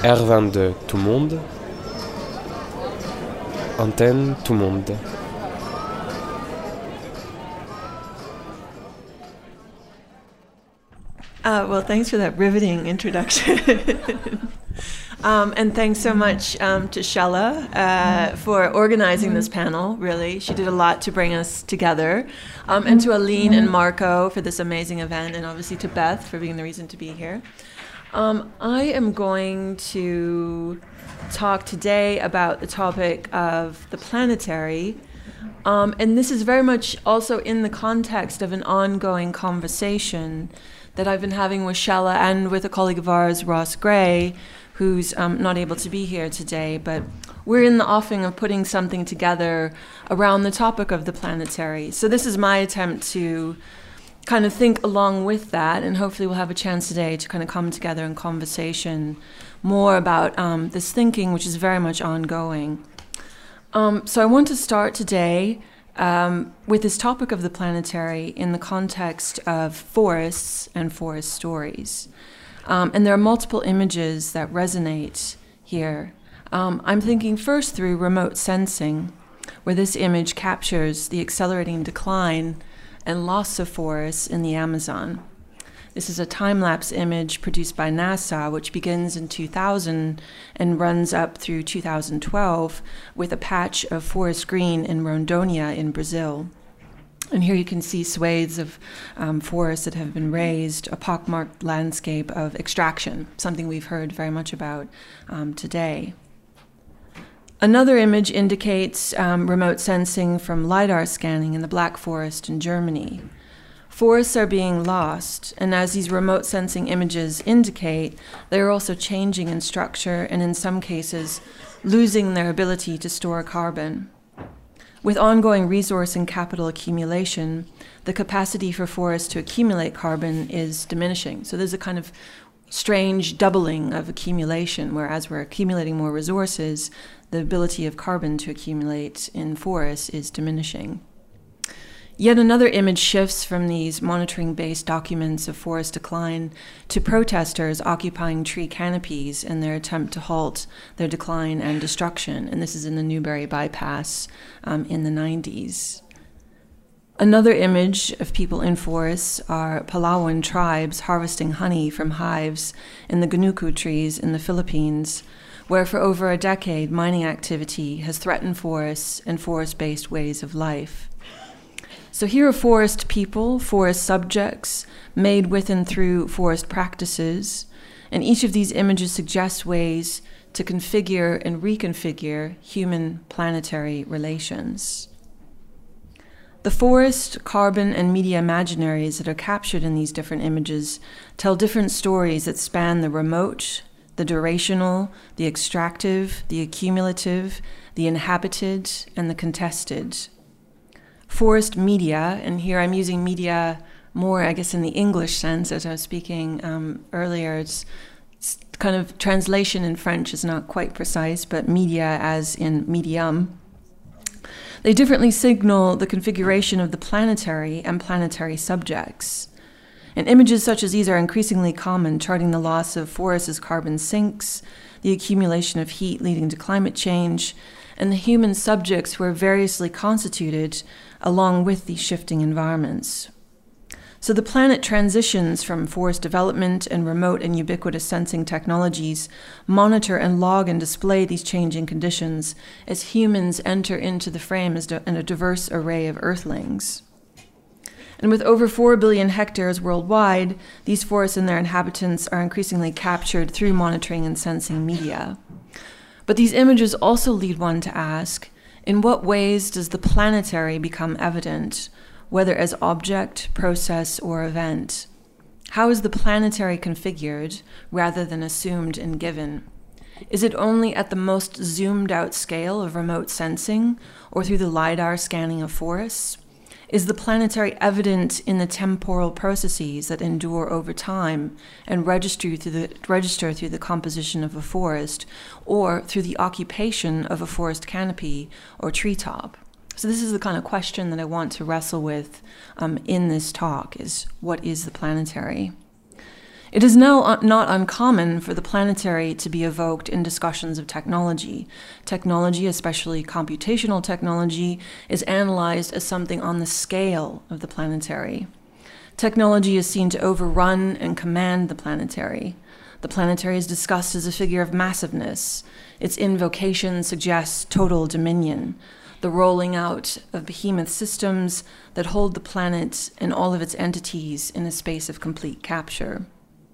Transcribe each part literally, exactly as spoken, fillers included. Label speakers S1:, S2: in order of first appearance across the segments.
S1: R vingt-deux, tout monde. Antenne, tout monde.
S2: Uh, well, thanks for that riveting introduction. um, and thanks so much um, to Shella uh, for organizing this panel, really. She did a lot to bring us together. Um, and to Aline and Marco for this amazing event, and obviously to Beth for being the reason to be here. Um, I am going to talk today about the topic of the planetary. Um, and this is very much also in the context of an ongoing conversation that I've been having with Shella and with a colleague of ours, Ross Gray, who's um, not able to be here today, but we're in the offing of putting something together around the topic of the planetary. So this is my attempt to kind of think along with that, and hopefully we'll have a chance today to kind of come together in conversation more about um, this thinking, which is very much ongoing. Um, so I want to start today Um, with this topic of the planetary in the context of forests and forest stories. Um, and there are multiple images that resonate here. Um, I'm thinking first through remote sensing, where this image captures the accelerating decline and loss of forests in the Amazon. This is a time-lapse image produced by NASA, which begins in two thousand and runs up through two thousand twelve with a patch of forest green in Rondônia in Brazil. And here you can see swathes of um, forests that have been razed, a pockmarked landscape of extraction, something we've heard very much about um, today. Another image indicates um, remote sensing from LiDAR scanning in the Black Forest in Germany. Forests are being lost, and as these remote sensing images indicate, they are also changing in structure and in some cases losing their ability to store carbon. With ongoing resource and capital accumulation, the capacity for forests to accumulate carbon is diminishing. So there's a kind of strange doubling of accumulation, where as we're accumulating more resources, the ability of carbon to accumulate in forests is diminishing. Yet another image shifts from these monitoring-based documents of forest decline to protesters occupying tree canopies in their attempt to halt their decline and destruction. And this is in the Newbury Bypass um, in the nineties. Another image of people in forests are Palawan tribes harvesting honey from hives in the Gunuku trees in the Philippines, where for over a decade mining activity has threatened forests and forest-based ways of life. So here are forest people, forest subjects, made with and through forest practices, and each of these images suggests ways to configure and reconfigure human planetary relations. The forest, carbon, and media imaginaries that are captured in these different images tell different stories that span the remote, the durational, the extractive, the accumulative, the inhabited, and the contested. Forest media, and here I'm using media more, I guess, in the English sense, as I was speaking um, earlier. It's, it's kind of translation in French is not quite precise, but media as in medium. They differently signal the configuration of the planetary and planetary subjects. And images such as these are increasingly common, charting the loss of forests as carbon sinks, the accumulation of heat leading to climate change, and the human subjects who are variously constituted along with these shifting environments. So the planet transitions from forest development and remote and ubiquitous sensing technologies, monitor and log and display these changing conditions as humans enter into the frame as in a diverse array of earthlings. And with over four billion hectares worldwide, these forests and their inhabitants are increasingly captured through monitoring and sensing media. But these images also lead one to ask, in what ways does the planetary become evident, whether as object, process, or event? How is the planetary configured rather than assumed and given? Is it only at the most zoomed out scale of remote sensing or through the LiDAR scanning of forests? Is the planetary evident in the temporal processes that endure over time and register through the, register through the composition of a forest or through the occupation of a forest canopy or treetop? So this is the kind of question that I want to wrestle with um, in this talk, is what is the planetary? It is now un- not uncommon for the planetary to be evoked in discussions of technology. Technology, especially computational technology, is analyzed as something on the scale of the planetary. Technology is seen to overrun and command the planetary. The planetary is discussed as a figure of massiveness. Its invocation suggests total dominion, the rolling out of behemoth systems that hold the planet and all of its entities in a space of complete capture.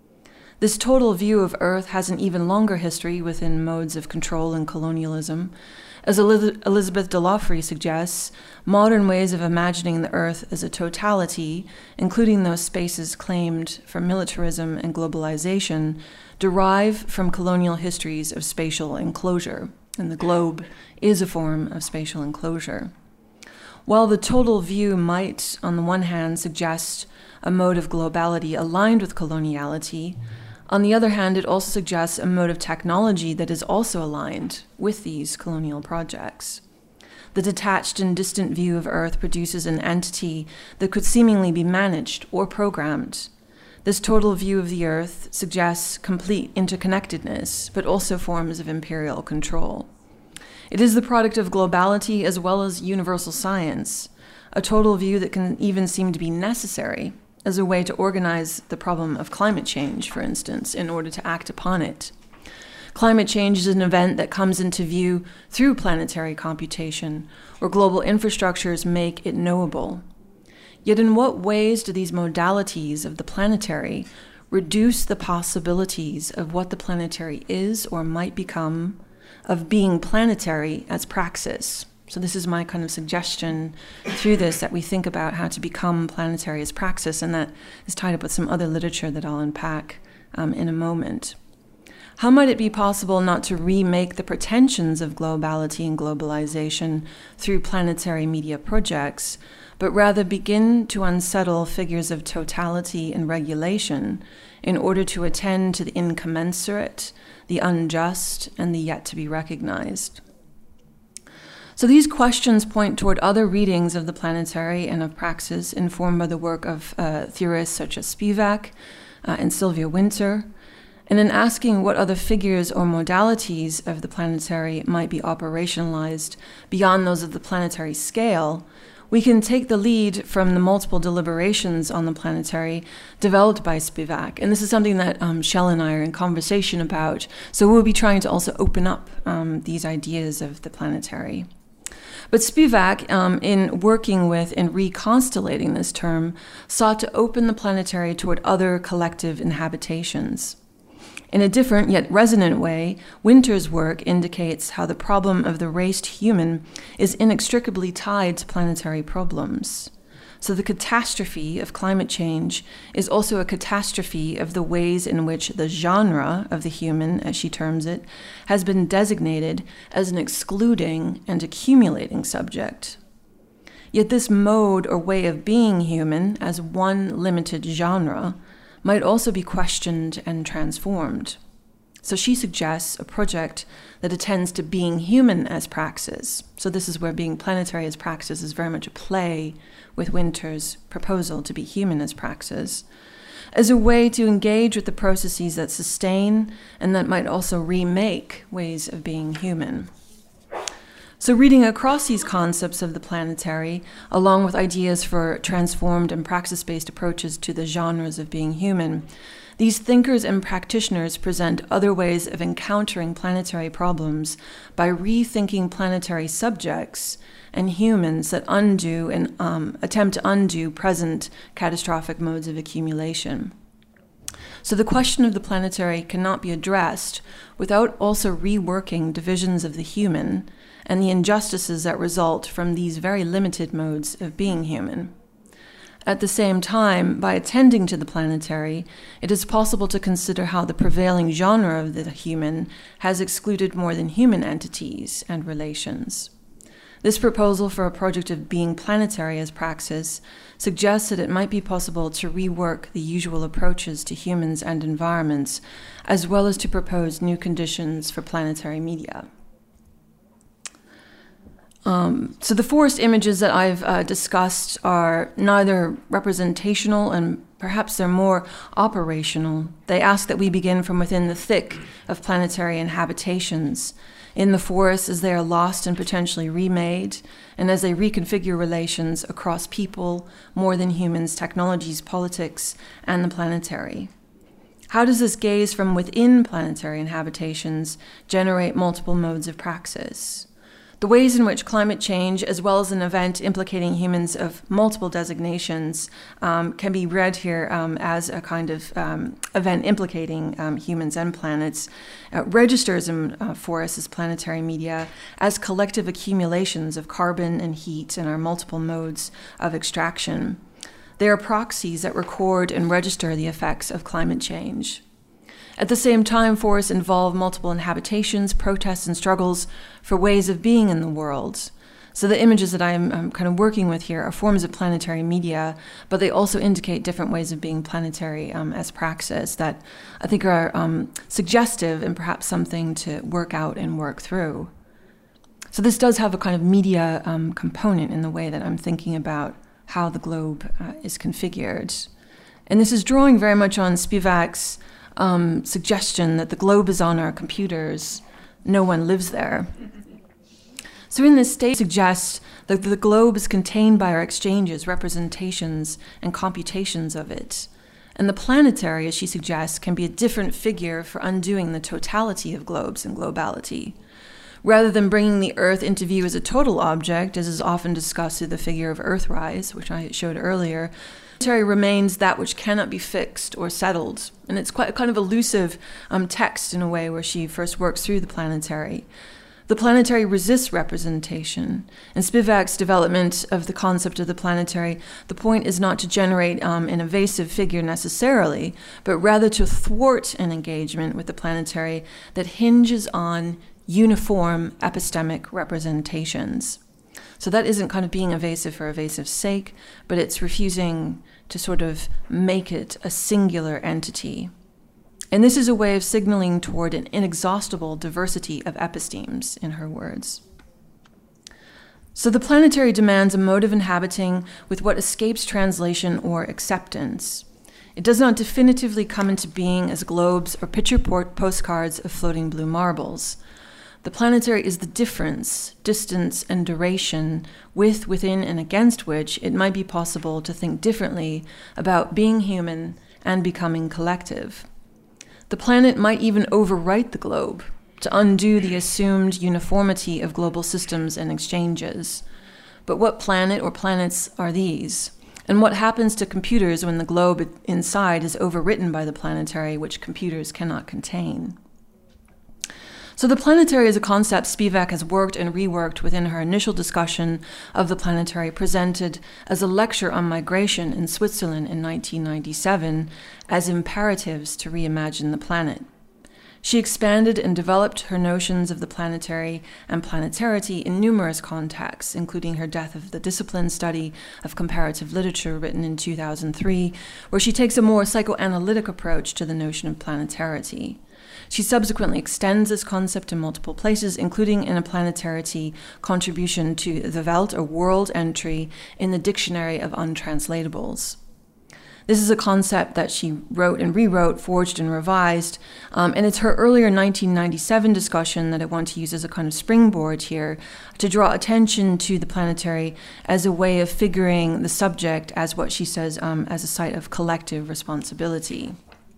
S2: This total view of Earth has an even longer history within modes of control and colonialism. As Elizabeth Delaufrey suggests, modern ways of imagining the Earth as a totality, including those spaces claimed for militarism and globalization, derive from colonial histories of spatial enclosure, and the globe is a form of spatial enclosure. While the total view might, on the one hand, suggest a mode of globality aligned with coloniality, on the other hand, it also suggests a mode of technology that is also aligned with these colonial projects. The detached and distant view of Earth produces an entity that could seemingly be managed or programmed. This total view of the Earth suggests complete interconnectedness, but also forms of imperial control. It is the product of globality as well as universal science, a total view that can even seem to be necessary as a way to organize the problem of climate change, for instance, in order to act upon it. Climate change is an event that comes into view through planetary computation, where global infrastructures make it knowable. Yet in what ways do these modalities of the planetary reduce the possibilities of what the planetary is or might become, of being planetary as praxis? So this is my kind of suggestion through this, that we think about how to become planetary as praxis, and that is tied up with some other literature that I'll unpack um, in a moment. How might it be possible not to remake the pretensions of globality and globalization through planetary media projects, but rather begin to unsettle figures of totality and regulation in order to attend to the incommensurate, the unjust, and the yet to be recognized? So these questions point toward other readings of the planetary and of praxis informed by the work of uh, theorists such as Spivak uh, and Sylvia Wynter. And in asking what other figures or modalities of the planetary might be operationalized beyond those of the planetary scale, we can take the lead from the multiple deliberations on the planetary developed by Spivak. And this is something that um, Shell and I are in conversation about. So we'll be trying to also open up um, these ideas of the planetary. But Spivak, um, in working with and reconstellating this term, sought to open the planetary toward other collective inhabitations. In a different yet resonant way, Wynter's work indicates how the problem of the raced human is inextricably tied to planetary problems. So the catastrophe of climate change is also a catastrophe of the ways in which the genre of the human, as she terms it, has been designated as an excluding and accumulating subject. Yet this mode or way of being human as one limited genre might also be questioned and transformed. So she suggests a project that attends to being human as praxis. So this is where being planetary as praxis is very much a play with Wynter's proposal to be human as praxis, as a way to engage with the processes that sustain and that might also remake ways of being human. So reading across these concepts of the planetary, along with ideas for transformed and praxis-based approaches to the genres of being human, these thinkers and practitioners present other ways of encountering planetary problems by rethinking planetary subjects and humans that undo and um, attempt to undo present catastrophic modes of accumulation. So the question of the planetary cannot be addressed without also reworking divisions of the human and the injustices that result from these very limited modes of being human. At the same time, by attending to the planetary, it is possible to consider how the prevailing genre of the human has excluded more than human entities and relations. This proposal for a project of being planetary as praxis suggests that it might be possible to rework the usual approaches to humans and environments, as well as to propose new conditions for planetary media. Um, so the forest images that I've uh, discussed are neither representational and Perhaps they're more operational. They ask that we begin from within the thick of planetary inhabitations, in the forests as they are lost and potentially remade, and as they reconfigure relations across people, more than humans, technologies, politics, and the planetary. How does this gaze from within planetary inhabitations generate multiple modes of praxis? The ways in which climate change, as well as an event implicating humans of multiple designations, um, can be read here um, as a kind of um, event implicating um, humans and planets, uh, registers in, uh, for us as planetary media as collective accumulations of carbon and heat in our multiple modes of extraction. They are proxies that record and register the effects of climate change. At the same time, forests involve multiple inhabitations, protests, and struggles for ways of being in the world. So the images that I'm, I'm kind of working with here are forms of planetary media, but they also indicate different ways of being planetary um, as praxis that I think are um, suggestive and perhaps something to work out and work through. So this does have a kind of media um, component in the way that I'm thinking about how the globe uh, is configured. And this is drawing very much on Spivak's Um, suggestion that the globe is on our computers, no one lives there. So in this state suggests that the globe is contained by our exchanges, representations, and computations of it. And the planetary, as she suggests, can be a different figure for undoing the totality of globes and globality. Rather than bringing the Earth into view as a total object, as is often discussed through the figure of Earthrise, which I showed earlier, planetary remains that which cannot be fixed or settled. And it's quite a kind of elusive um, text in a way where she first works through the planetary. The planetary resists representation. In Spivak's development of the concept of the planetary, the point is not to generate um, an evasive figure necessarily, but rather to thwart an engagement with the planetary that hinges on uniform epistemic representations. So that isn't kind of being evasive for evasive's sake, but it's refusing to sort of make it a singular entity. And this is a way of signaling toward an inexhaustible diversity of epistemes, in her words. So the planetary demands a mode of inhabiting with what escapes translation or acceptance. It does not definitively come into being as globes or picture postcards of floating blue marbles. The planetary is the difference, distance, and duration with, within, and against which it might be possible to think differently about being human and becoming collective. The planet might even overwrite the globe to undo the assumed uniformity of global systems and exchanges. But what planet or planets are these? And what happens to computers when the globe inside is overwritten by the planetary, which computers cannot contain? So the planetary is a concept Spivak has worked and reworked within her initial discussion of the planetary, presented as a lecture on migration in Switzerland in nineteen ninety-seven as imperatives to reimagine the planet. She expanded and developed her notions of the planetary and planetarity in numerous contexts, including her Death of the Discipline study of comparative literature written in two thousand three, where she takes a more psychoanalytic approach to the notion of planetarity. She subsequently extends this concept in multiple places, including in a planetarity contribution to the Welt, or world entry, in the Dictionary of Untranslatables. This is a concept that she wrote and rewrote, forged and revised, um, and it's her earlier nineteen ninety-seven discussion that I want to use as a kind of springboard here to draw attention to the planetary as a way of figuring the subject as what she says um, as a site of collective responsibility.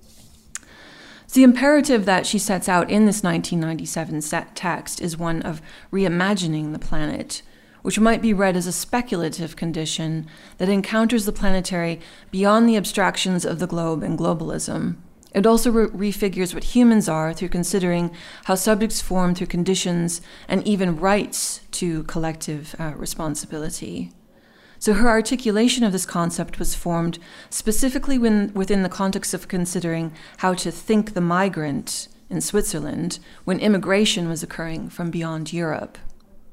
S2: The imperative that she sets out in this nineteen ninety-seven set text is one of reimagining the planet, which might be read as a speculative condition that encounters the planetary beyond the abstractions of the globe and globalism. It also re- refigures what humans are through considering how subjects form through conditions and even rights to collective uh, responsibility. So her articulation of this concept was formed specifically when, within the context of considering how to think the migrant in Switzerland when immigration was occurring from beyond Europe.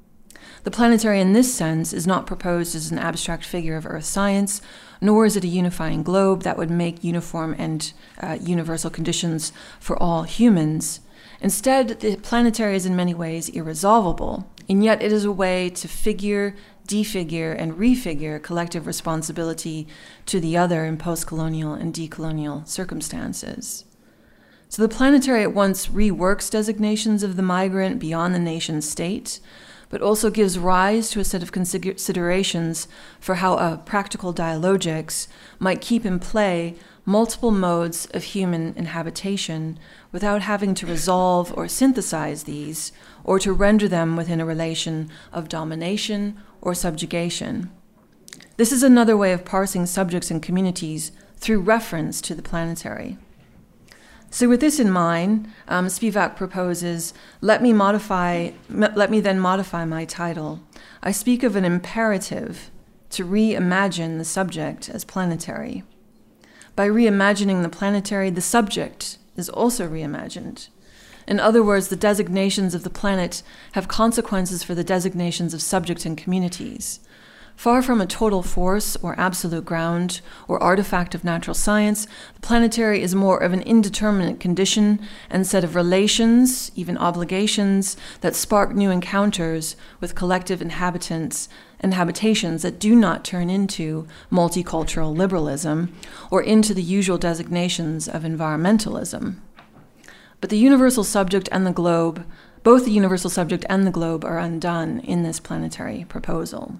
S2: The planetary in this sense is not proposed as an abstract figure of earth science, nor is it a unifying globe that would make uniform and uh, universal conditions for all humans. Instead, the planetary is in many ways irresolvable, and yet it is a way to figure, defigure, and refigure collective responsibility to the other in post-colonial and decolonial circumstances. So the planetary at once reworks designations of the migrant beyond the nation state, but also gives rise to a set of considerations for how a practical dialogics might keep in play multiple modes of human inhabitation without having to resolve or synthesize these, or to render them within a relation of domination or subjugation. This is another way of parsing subjects and communities through reference to the planetary. So with this in mind, um, Spivak proposes, let me modify, let me then modify my title. I speak of an imperative to reimagine the subject as planetary. By reimagining the planetary, the subject is also reimagined. In other words, the designations of the planet have consequences for the designations of subjects and communities. Far from a total force or absolute ground or artifact of natural science, the planetary is more of an indeterminate condition and set of relations, even obligations, that spark new encounters with collective inhabitants and habitations that do not turn into multicultural liberalism or into the usual designations of environmentalism. But the universal subject and the globe, both the universal subject and the globe are undone in this planetary proposal.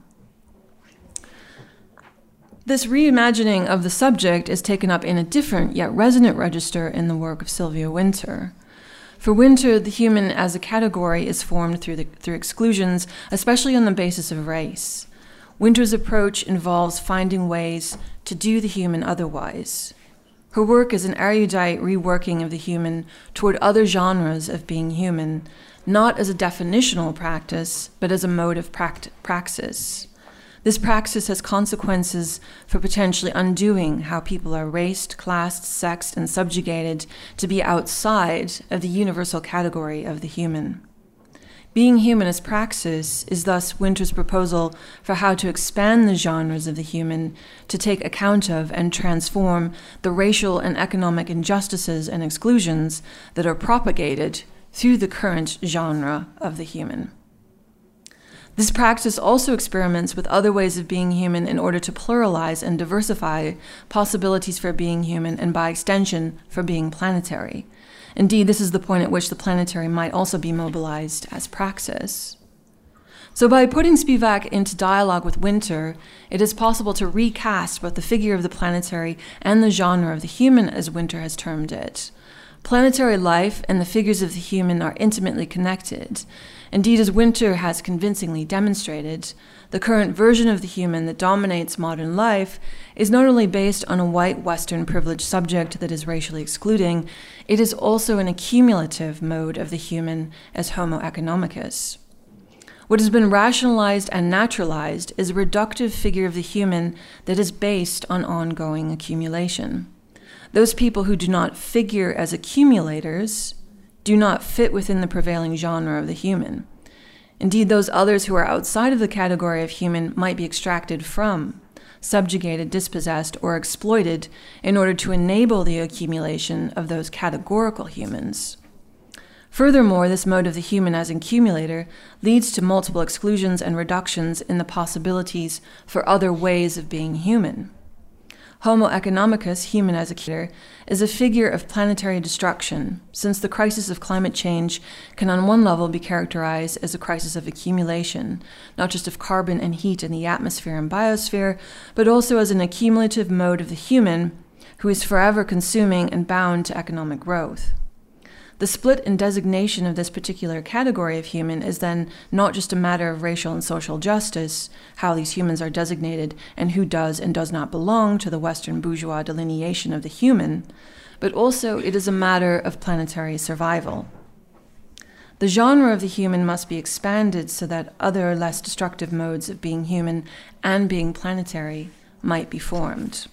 S2: This reimagining of the subject is taken up in a different yet resonant register in the work of Sylvia Wynter. For Wynter, the human as a category is formed through, the, through exclusions, especially on the basis of race. Wynter's approach involves finding ways to do the human otherwise. Her work is an erudite reworking of the human toward other genres of being human, not as a definitional practice, but as a mode of pract- praxis. This praxis has consequences for potentially undoing how people are raced, classed, sexed, and subjugated to be outside of the universal category of the human. Being human as praxis is thus Wynter's proposal for how to expand the genres of the human to take account of and transform the racial and economic injustices and exclusions that are propagated through the current genre of the human. This practice also experiments with other ways of being human in order to pluralize and diversify possibilities for being human and, by extension, for being planetary. Indeed, this is the point at which the planetary might also be mobilized as praxis. So by putting Spivak into dialogue with Wynter, it is possible to recast both the figure of the planetary and the genre of the human, as Wynter has termed it. Planetary life and the figures of the human are intimately connected. Indeed, as Wynter has convincingly demonstrated, the current version of the human that dominates modern life is not only based on a white Western privileged subject that is racially excluding, it is also an accumulative mode of the human as Homo economicus. What has been rationalized and naturalized is a reductive figure of the human that is based on ongoing accumulation. Those people who do not figure as accumulators do not fit within the prevailing genre of the human. Indeed, those others who are outside of the category of human might be extracted from, subjugated, dispossessed, or exploited in order to enable the accumulation of those categorical humans. Furthermore, this mode of the human as accumulator leads to multiple exclusions and reductions in the possibilities for other ways of being human. Homo economicus, human as accumulator, is a figure of planetary destruction, since the crisis of climate change can on one level be characterized as a crisis of accumulation, not just of carbon and heat in the atmosphere and biosphere, but also as an accumulative mode of the human who is forever consuming and bound to economic growth. The split in designation of this particular category of human is then not just a matter of racial and social justice, how these humans are designated and who does and does not belong to the Western bourgeois delineation of the human, but also it is a matter of planetary survival. The genre of the human must be expanded so that other less destructive modes of being human and being planetary might be formed.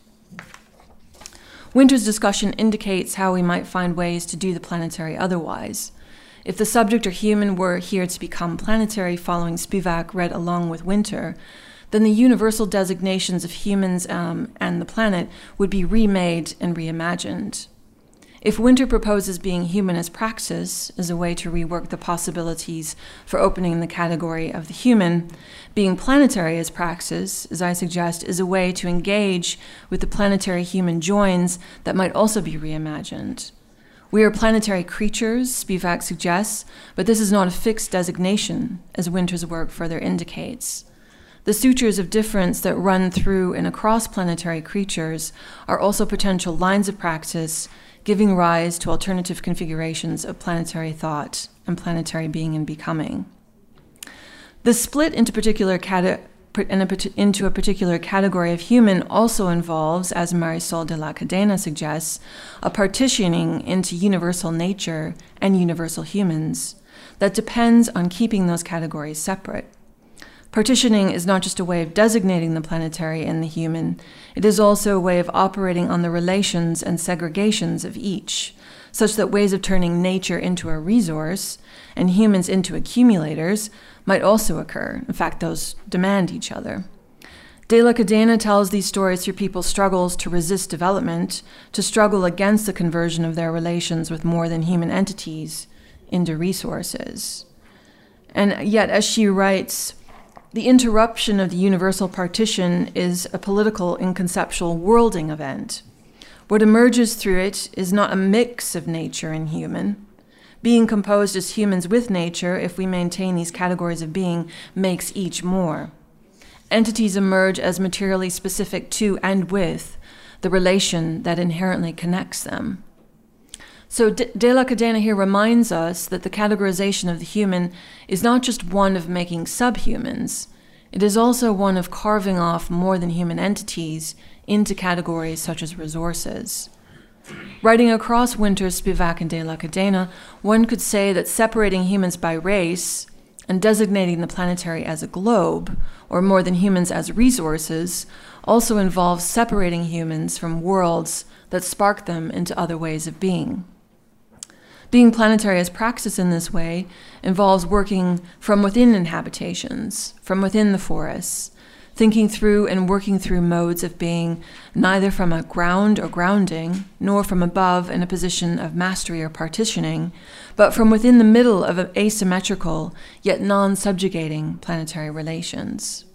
S2: Wynter's discussion indicates how we might find ways to do the planetary otherwise. If the subject or human were here to become planetary following Spivak read along with Winter, then the universal designations of humans um, and the planet would be remade and reimagined. If Winter proposes being human as praxis, as a way to rework the possibilities for opening the category of the human, being planetary as praxis, as I suggest, is a way to engage with the planetary human joins that might also be reimagined. We are planetary creatures, Spivak suggests, but this is not a fixed designation, as Winter's work further indicates. The sutures of difference that run through and across planetary creatures are also potential lines of praxis, giving rise to alternative configurations of planetary thought and planetary being and becoming. The split into, particular cate- into a particular category of human also involves, as Marisol de la Cadena suggests, a partitioning into universal nature and universal humans that depends on keeping those categories separate. Partitioning is not just a way of designating the planetary and the human, it is also a way of operating on the relations and segregations of each, such that ways of turning nature into a resource and humans into accumulators might also occur. In fact, those demand each other. De la Cadena tells these stories through people's struggles to resist development, to struggle against the conversion of their relations with more than human entities into resources. And yet, as she writes, the interruption of the universal partition is a political and conceptual worlding event. What emerges through it is not a mix of nature and human. Being composed as humans with nature, if we maintain these categories of being, makes each more. Entities emerge as materially specific to and with the relation that inherently connects them. So De la Cadena here reminds us that the categorization of the human is not just one of making subhumans, it is also one of carving off more than human entities into categories such as resources. Writing across Winter, Spivak, and De la Cadena, one could say that separating humans by race and designating the planetary as a globe, or more than humans as resources, also involves separating humans from worlds that spark them into other ways of being. Being planetary as praxis in this way involves working from within inhabitations, from within the forests, thinking through and working through modes of being neither from a ground or grounding, nor from above in a position of mastery or partitioning, but from within the middle of asymmetrical yet non-subjugating planetary relations.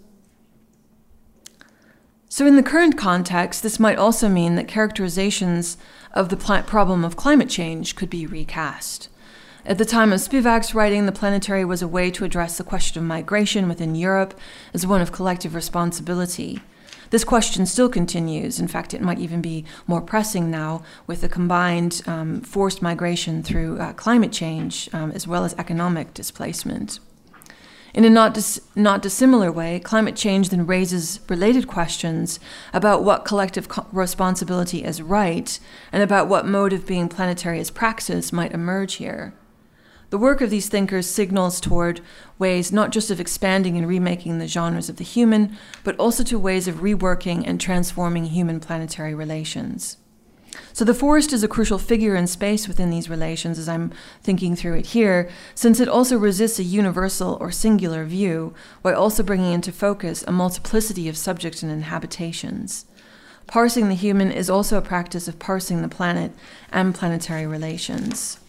S2: So in the current context, this might also mean that characterizations of the pl- problem of climate change could be recast. At the time of Spivak's writing, the planetary was a way to address the question of migration within Europe as one of collective responsibility. This question still continues. In fact, it might even be more pressing now with the combined um, forced migration through uh, climate change um, as well as economic displacement. In a not, dis- not dissimilar way, climate change then raises related questions about what collective co- responsibility is right and about what mode of being planetary as praxis might emerge here. The work of these thinkers signals toward ways not just of expanding and remaking the genres of the human, but also to ways of reworking and transforming human planetary relations. So the forest is a crucial figure in space within these relations as I'm thinking through it here, since it also resists a universal or singular view, while also bringing into focus a multiplicity of subjects and inhabitations. Parsing the human is also a practice of parsing the planet and planetary relations.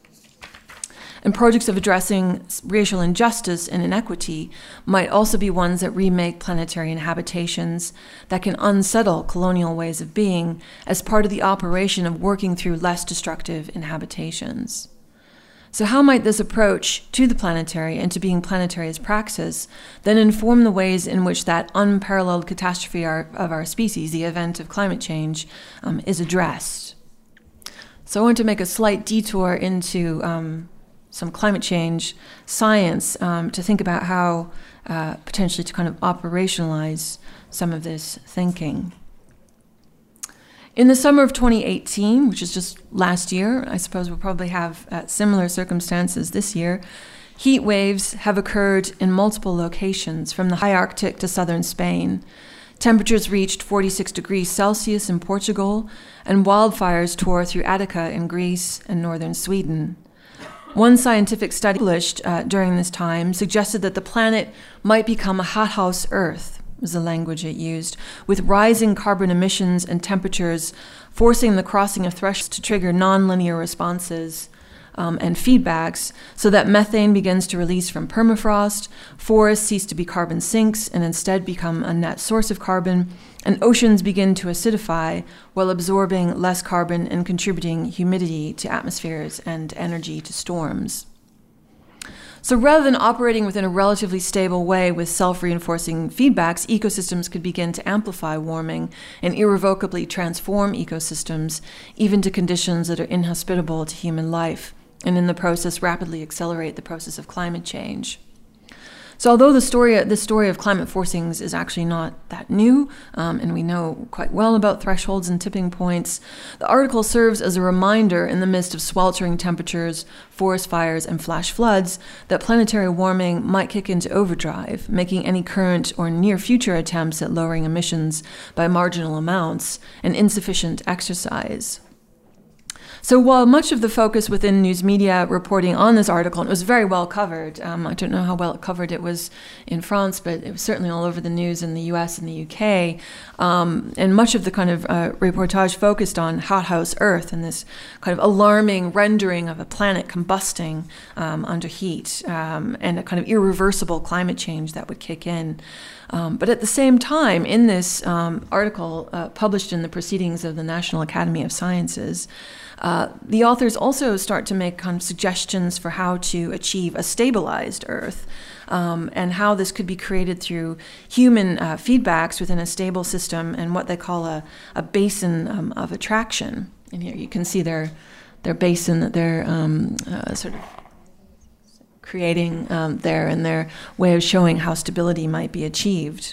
S2: And projects of addressing racial injustice and inequity might also be ones that remake planetary inhabitations that can unsettle colonial ways of being as part of the operation of working through less destructive inhabitations. So how might this approach to the planetary and to being planetary as praxis then inform the ways in which that unparalleled catastrophe of our species, the event of climate change, um, is addressed? So I want to make a slight detour into um, some climate change science um, to think about how uh, potentially to kind of operationalize some of this thinking. In the summer of twenty eighteen, which is just last year, I suppose we'll probably have uh, similar circumstances this year, heat waves have occurred in multiple locations from the high Arctic to southern Spain. Temperatures reached forty-six degrees Celsius in Portugal, and wildfires tore through Attica in Greece and northern Sweden. One scientific study published uh, during this time suggested that the planet might become a hothouse Earth, was the language it used, with rising carbon emissions and temperatures forcing the crossing of thresholds to trigger nonlinear responses um, and feedbacks, so that methane begins to release from permafrost, forests cease to be carbon sinks and instead become a net source of carbon, and oceans begin to acidify while absorbing less carbon and contributing humidity to atmospheres and energy to storms. So rather than operating within a relatively stable way with self-reinforcing feedbacks, ecosystems could begin to amplify warming and irrevocably transform ecosystems, even to conditions that are inhospitable to human life, and in the process rapidly accelerate the process of climate change. So although the story, the story of climate forcings is actually not that new, um, and we know quite well about thresholds and tipping points, the article serves as a reminder in the midst of sweltering temperatures, forest fires, and flash floods that planetary warming might kick into overdrive, making any current or near future attempts at lowering emissions by marginal amounts an insufficient exercise. So while much of the focus within news media reporting on this article, and it was very well covered, um, I don't know how well covered it was in France, but it was certainly all over the news in the U S and the U K, um, and much of the kind of uh, reportage focused on hothouse Earth and this kind of alarming rendering of a planet combusting um, under heat um, and a kind of irreversible climate change that would kick in. Um, but at the same time, in this um, article uh, published in the Proceedings of the National Academy of Sciences, uh, the authors also start to make kind of suggestions for how to achieve a stabilized Earth, um, and how this could be created through human uh, feedbacks within a stable system and what they call a, a basin um, of attraction. And here you can see their, their basin that they're um, uh, sort of creating um, there, and their way of showing how stability might be achieved.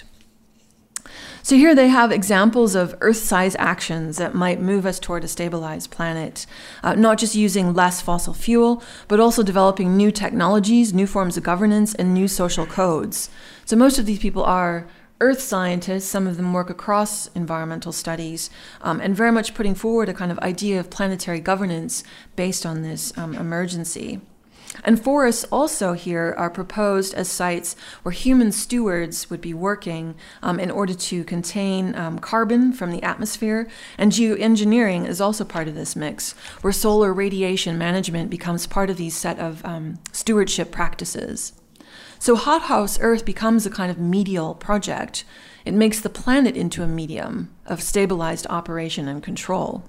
S2: So here they have examples of Earth-size actions that might move us toward a stabilized planet, uh, not just using less fossil fuel, but also developing new technologies, new forms of governance, and new social codes. So most of these people are Earth scientists. Some of them work across environmental studies, um, and very much putting forward a kind of idea of planetary governance based on this um, emergency. And forests also here are proposed as sites where human stewards would be working um, in order to contain um, carbon from the atmosphere. And geoengineering is also part of this mix, where solar radiation management becomes part of these set of um, stewardship practices. So hothouse Earth becomes a kind of medial project. It makes the planet into a medium of stabilized operation and control.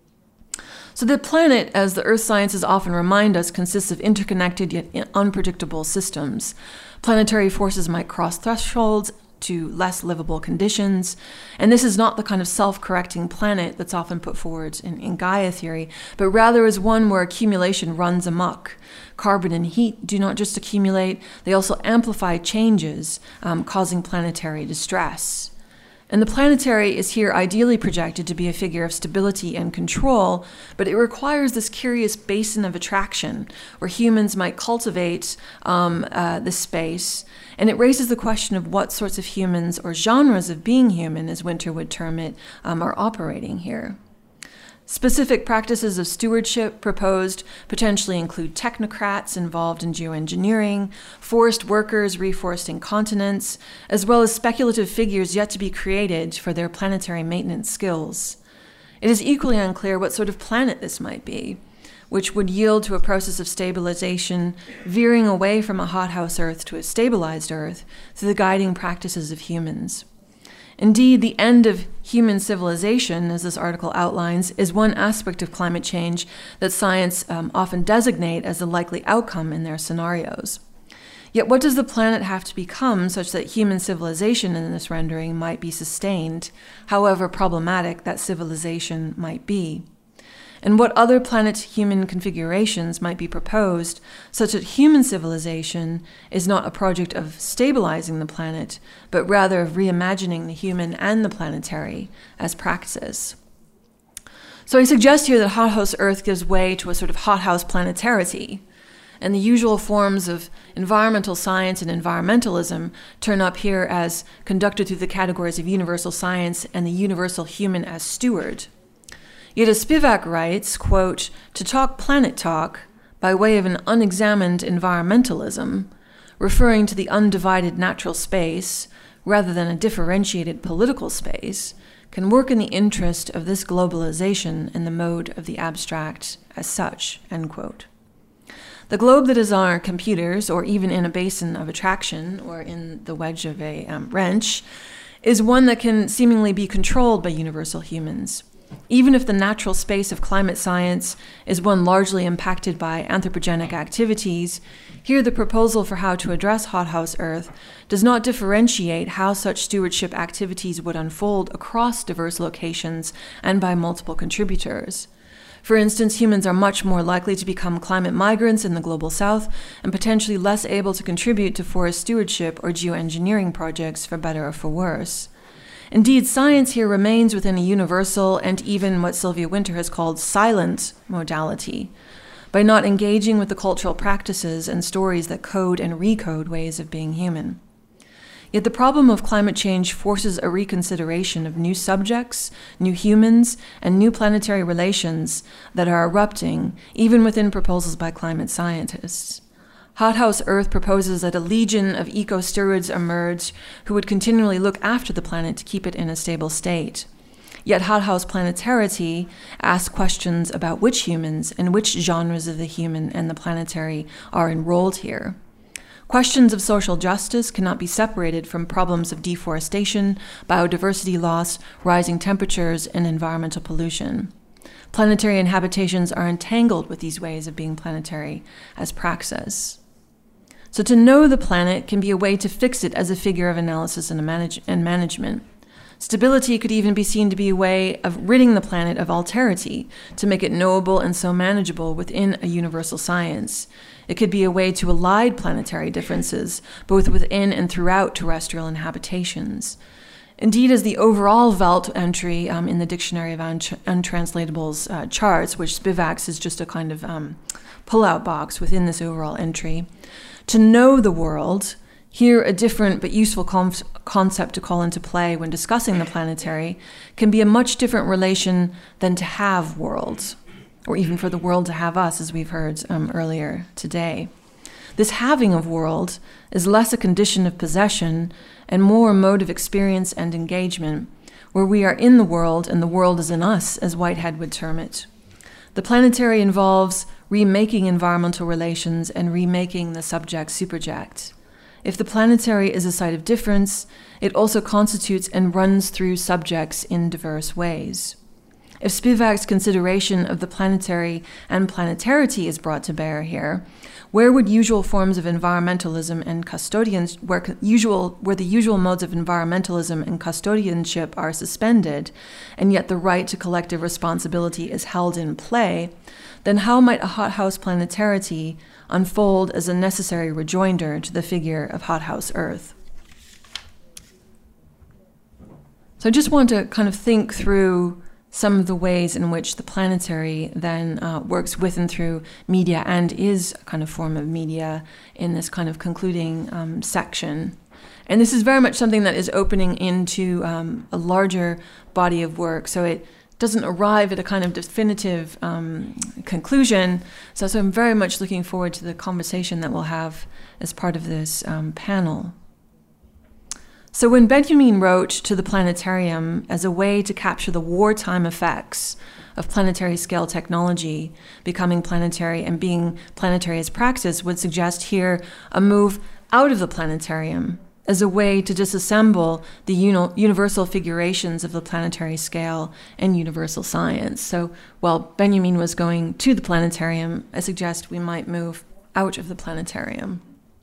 S2: So the planet, as the earth sciences often remind us, consists of interconnected yet unpredictable systems. Planetary forces might cross thresholds to less livable conditions, and this is not the kind of self-correcting planet that's often put forward in, in Gaia theory, but rather is one where accumulation runs amok. Carbon and heat do not just accumulate, they also amplify changes, um, causing planetary distress. And the planetary is here ideally projected to be a figure of stability and control, but it requires this curious basin of attraction where humans might cultivate um, uh, this space. And it raises the question of what sorts of humans, or genres of being human, as Winter would term it, um, are operating here. Specific practices of stewardship proposed potentially include technocrats involved in geoengineering, forest workers reforesting continents, as well as speculative figures yet to be created for their planetary maintenance skills. It is equally unclear what sort of planet this might be, which would yield to a process of stabilization, veering away from a hothouse Earth to a stabilized Earth through the guiding practices of humans. Indeed, the end of human civilization, as this article outlines, is one aspect of climate change that science um, often designate as the likely outcome in their scenarios. Yet what does the planet have to become such that human civilization in this rendering might be sustained, however problematic that civilization might be? And what other planet-human configurations might be proposed such that human civilization is not a project of stabilizing the planet, but rather of reimagining the human and the planetary as praxis? So I suggest here that hothouse Earth gives way to a sort of hothouse planetarity, and the usual forms of environmental science and environmentalism turn up here as conducted through the categories of universal science and the universal human as steward. Yet as Spivak writes, quote, "To talk planet talk, by by way of an unexamined environmentalism, referring to the undivided natural space rather than a differentiated political space, can work in the interest of this globalization in the mode of the abstract as such, end quote. The globe that is on our computers, or even in a basin of attraction, or in the wedge of a um, wrench, is one that can seemingly be controlled by universal humans. Even if the natural space of climate science is one largely impacted by anthropogenic activities, here the proposal for how to address hothouse Earth does not differentiate how such stewardship activities would unfold across diverse locations and by multiple contributors. For instance, humans are much more likely to become climate migrants in the global south and potentially less able to contribute to forest stewardship or geoengineering projects, for better or for worse. Indeed, science here remains within a universal and even what Sylvia Wynter has called silent modality, by not engaging with the cultural practices and stories that code and recode ways of being human. Yet the problem of climate change forces a reconsideration of new subjects, new humans, and new planetary relations that are erupting, even within proposals by climate scientists. Hothouse Earth proposes that a legion of eco-stewards emerge who would continually look after the planet to keep it in a stable state. Yet Hothouse Planetarity asks questions about which humans and which genres of the human and the planetary are enrolled here. Questions of social justice cannot be separated from problems of deforestation, biodiversity loss, rising temperatures, and environmental pollution. Planetary inhabitations are entangled with these ways of being planetary as praxis. So to know the planet can be a way to fix it as a figure of analysis and, manage and management. Stability could even be seen to be a way of ridding the planet of alterity, to make it knowable and so manageable within a universal science. It could be a way to elide planetary differences, both within and throughout terrestrial inhabitations. Indeed, as the overall Welt entry um, in the Dictionary of Unt Untranslatables uh, charts, which Spivaks is just a kind of um, pull-out box within this overall entry, to know the world, here a different but useful concept to call into play when discussing the planetary, can be a much different relation than to have worlds, or even for the world to have us, as we've heard um, earlier today. This having of world is less a condition of possession and more a mode of experience and engagement, where we are in the world and the world is in us, as Whitehead would term it. The planetary involves remaking environmental relations and remaking the subject-superject. If the planetary is a site of difference, it also constitutes and runs through subjects in diverse ways. If Spivak's consideration of the planetary and planetarity is brought to bear here, where would usual forms of environmentalism and custodians, where usual, where the usual modes of environmentalism and custodianship are suspended, and yet the right to collective responsibility is held in play, then how might a hothouse planetarity unfold as a necessary rejoinder to the figure of hothouse Earth? So I just want to kind of think through some of the ways in which the planetary then uh, works with and through media and is a kind of form of media in this kind of concluding um, section. And this is very much something that is opening into um, a larger body of work. So it doesn't arrive at a kind of definitive um, conclusion. So, so I'm very much looking forward to the conversation that we'll have as part of this um, panel. So when Benjamin wrote to the planetarium as a way to capture the wartime effects of planetary scale technology becoming planetary and being planetary as praxis, would suggest here a move out of the planetarium as a way to disassemble the uni universal figurations of the planetary scale and universal science. So while Benjamin was going to the planetarium, I suggest we might move out of the planetarium.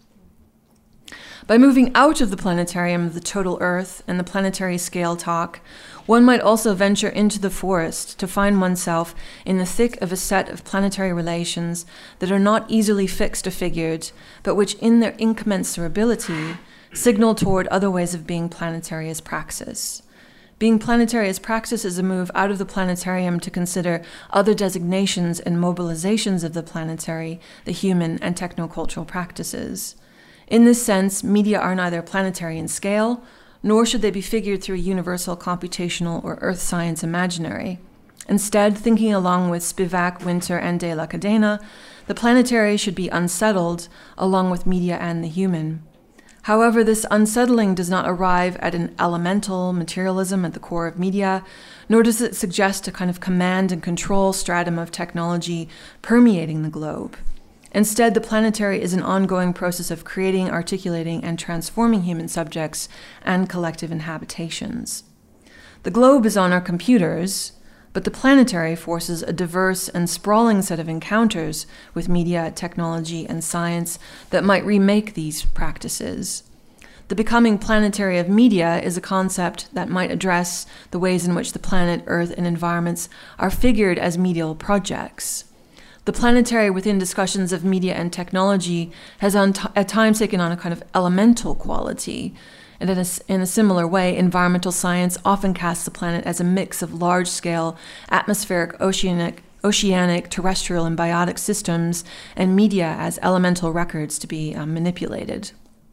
S2: By moving out of the planetarium of the total Earth and the planetary scale talk, one might also venture into the forest to find oneself in the thick of a set of planetary relations that are not easily fixed or figured, but which in their incommensurability signal toward other ways of being planetary as praxis. Being planetary as praxis is a move out of the planetarium to consider other designations and mobilizations of the planetary, the human, and technocultural practices. In this sense, media are neither planetary in scale, nor should they be figured through a universal computational or earth science imaginary. Instead, thinking along with Spivak, Winter, and De la Cadena, the planetary should be unsettled along with media and the human. However, this unsettling does not arrive at an elemental materialism at the core of media, nor does it suggest a kind of command and control stratum of technology permeating the globe. Instead, the planetary is an ongoing process of creating, articulating, and transforming human subjects and collective inhabitations. The globe is on our computers, but the planetary forces a diverse and sprawling set of encounters with media, technology, and science that might remake these practices. The becoming planetary of media is a concept that might address the ways in which the planet, Earth, and environments are figured as medial projects. The planetary within discussions of media and technology has on t- at times taken on a kind of elemental quality. And in a, in a similar way, environmental science often casts the planet as a mix of large-scale atmospheric, oceanic, oceanic, terrestrial, and biotic systems, and media as elemental records to be um, manipulated.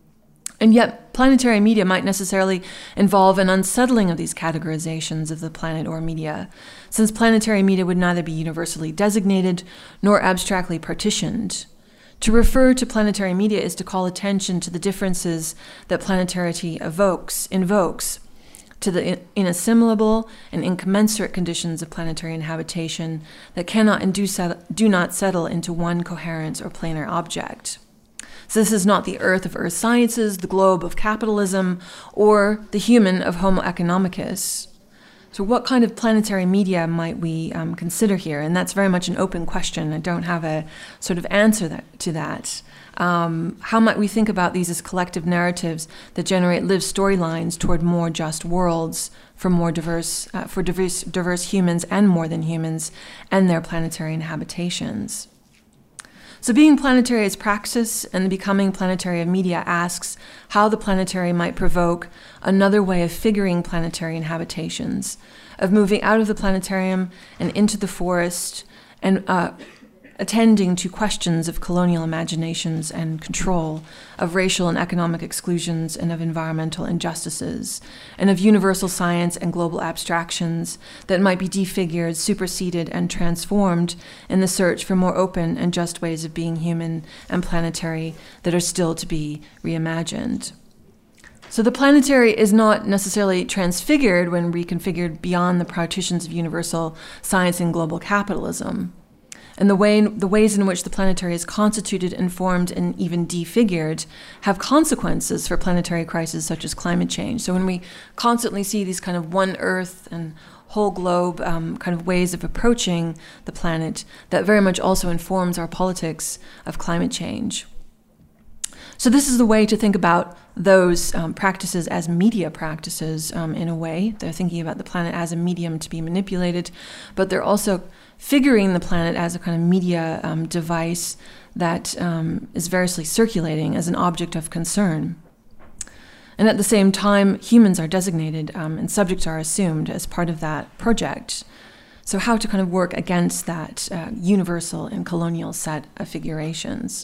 S2: And yet, planetary media might necessarily involve an unsettling of these categorizations of the planet or media, since planetary media would neither be universally designated nor abstractly partitioned. To refer to planetary media is to call attention to the differences that planetarity evokes, invokes, to the inassimilable and incommensurate conditions of planetary inhabitation that cannot and do, set, do not settle into one coherent or planar object. So this is not the Earth of earth sciences, the globe of capitalism, or the human of Homo economicus. So what kind of planetary media might we um, consider here? And that's very much an open question. I don't have a sort of answer that, to that. Um, how might we think about these as collective narratives that generate lived storylines toward more just worlds for more diverse, uh, for diverse, diverse humans and more than humans and their planetary inhabitations? So being planetary as praxis and the becoming planetary of media asks how the planetary might provoke another way of figuring planetary inhabitations, of moving out of the planetarium and into the forest and uh, attending to questions of colonial imaginations and control, of racial and economic exclusions and of environmental injustices, and of universal science and global abstractions that might be defigured, superseded, and transformed in the search for more open and just ways of being human and planetary that are still to be reimagined. So the planetary is not necessarily transfigured when reconfigured beyond the partitions of universal science and global capitalism. And the, way, the ways in which the planetary is constituted, informed, and even defigured have consequences for planetary crises such as climate change. So when we constantly see these kind of one Earth and whole globe um, kind of ways of approaching the planet, that very much also informs our politics of climate change. So this is the way to think about those um, practices as media practices um, in a way. They're thinking about the planet as a medium to be manipulated, but they're also figuring the planet as a kind of media um, device that um, is variously circulating as an object of concern. And at the same time, humans are designated um, and subjects are assumed as part of that project. So how to kind of work against that uh, universal and colonial set of figurations.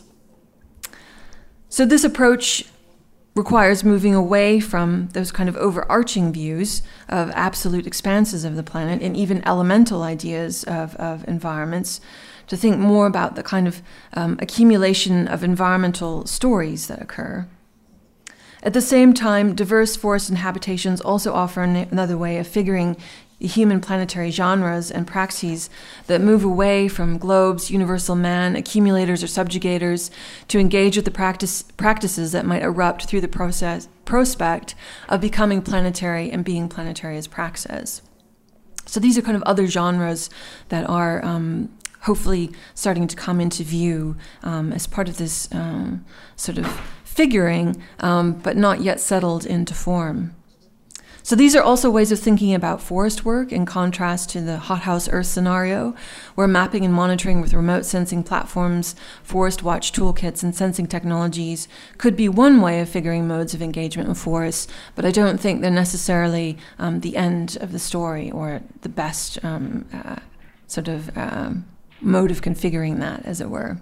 S2: So this approach requires moving away from those kind of overarching views of absolute expanses of the planet and even elemental ideas of, of environments to think more about the kind of um, accumulation of environmental stories that occur. At the same time, diverse forest inhabitations also offer an- another way of figuring the human planetary genres and praxes that move away from globes, universal man, accumulators or subjugators, to engage with the practice, practices that might erupt through the process, prospect of becoming planetary and being planetary as praxis. So these are kind of other genres that are um, hopefully starting to come into view um, as part of this um, sort of figuring, um, but not yet settled into form. So these are also ways of thinking about forest work in contrast to the hothouse Earth scenario, where mapping and monitoring with remote sensing platforms, forest watch toolkits, and sensing technologies could be one way of figuring modes of engagement with forests, but I don't think they're necessarily um, the end of the story or the best um, uh, sort of uh, mode of configuring that, as it were.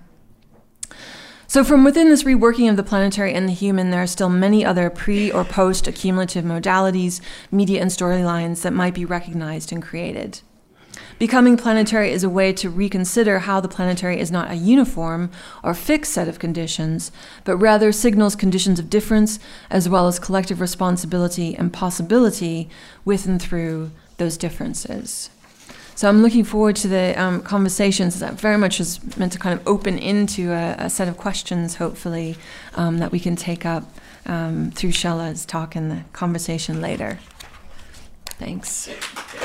S2: So from within this reworking of the planetary and the human, there are still many other pre- or post-accumulative modalities, media and storylines that might be recognized and created. Becoming planetary is a way to reconsider how the planetary is not a uniform or fixed set of conditions, but rather signals conditions of difference as well as collective responsibility and possibility with and through those differences. So I'm looking forward to the um, conversations that very much is meant to kind of open into a, a set of questions, hopefully, um, that we can take up um, through Shella's talk and the conversation later. Thanks.